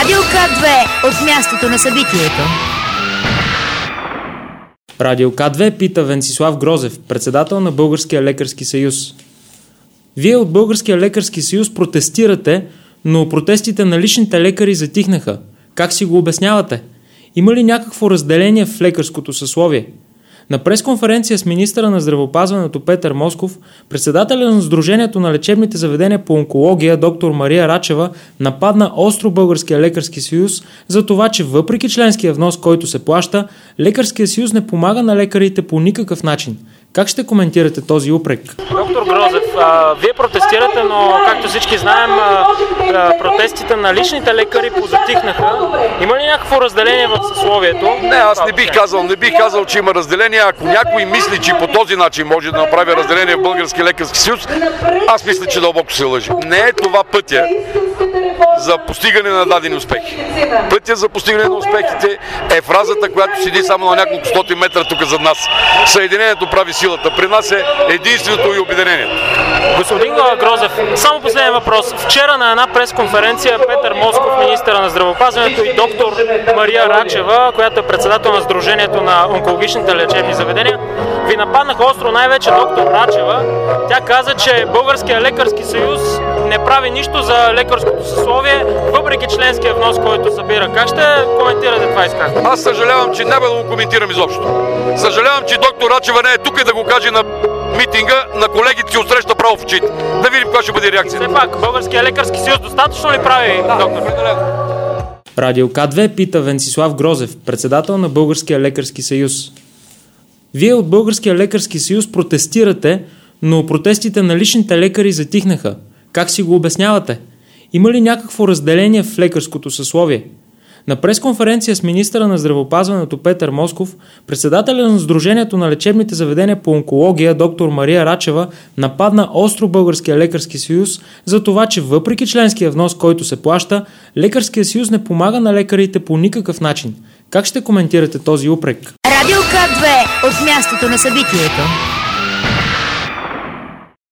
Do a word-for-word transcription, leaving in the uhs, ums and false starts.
Радио К две от мястото на събитието. Радио К две пита Венцислав Грозев, председател на Българския лекарски съюз. Вие от Българския лекарски съюз протестирате, но протестите на личните лекари затихнаха. Как си го обяснявате? Има ли някакво разделение в лекарското съсловие? На пресконференция с министъра на здравеопазването Петър Москов, председателя на Сдружението на лечебните заведения по онкология доктор Мария Рачева нападна остро Българския лекарски съюз за това, че въпреки членския внос, който се плаща, лекарския съюз не помага на лекарите по никакъв начин. Как ще коментирате този упрек? Доктор Грозев, а, вие протестирате, но както всички знаем, а, а, протестите на личните лекари позатихнаха. Има ли някакво разделение в съсловието? Не, аз не бих казал, не бих казал, че има разделение. Ако някой мисли, че по този начин може да направи разделение в Българския лекарски съюз, аз мисля, че дълбоко се лъжи. Не е това пътя за постигане на дадени успехи. Пътя за постигане на успехите е фразата, която седи само на няколко стоти метра тук зад нас. Съединението прави силата. При нас е единството и обединението. Господин Грозев, само последен въпрос. Вчера на една пресконференция Петър Москов, министъра на здравеопазването, и доктор Мария Рачева, която е председател на Сдружението на онкологичните лечебни заведения, ви нападнаха остро, най-вече доктор Рачева. Тя каза, че Българския лекарски съюз не прави нищо за лекарското съсловие, въпреки членския внос, който събира. Как ще коментирате това изказване? Аз съжалявам, че няма да го коментирам изобщо. Съжалявам, че доктор Рачева не е тук и да го каже на митинга на колегите си отсреща право в очите. Да видим каква ще бъде реакцията. Все пак, Българския лекарски съюз достатъчно ли прави, да, доктор? Радио К две пита Венцислав Грозев, председател на Българския лекарски съюз. Вие от Българския лекарски съюз протестирате, но протестите на личните лекари затихнаха. Как си го обяснявате? Има ли някакво разделение в лекарското съсловие? На пресконференция с министъра на здравеопазването Петър Москов, председателя на Сдружението на лечебните заведения по онкология доктор Мария Рачева нападна остро Българския лекарски съюз за това, че въпреки членския внос, който се плаща, лекарския съюз не помага на лекарите по никакъв начин. Как ще коментирате този упрек? Радио К две от мястото на събитието.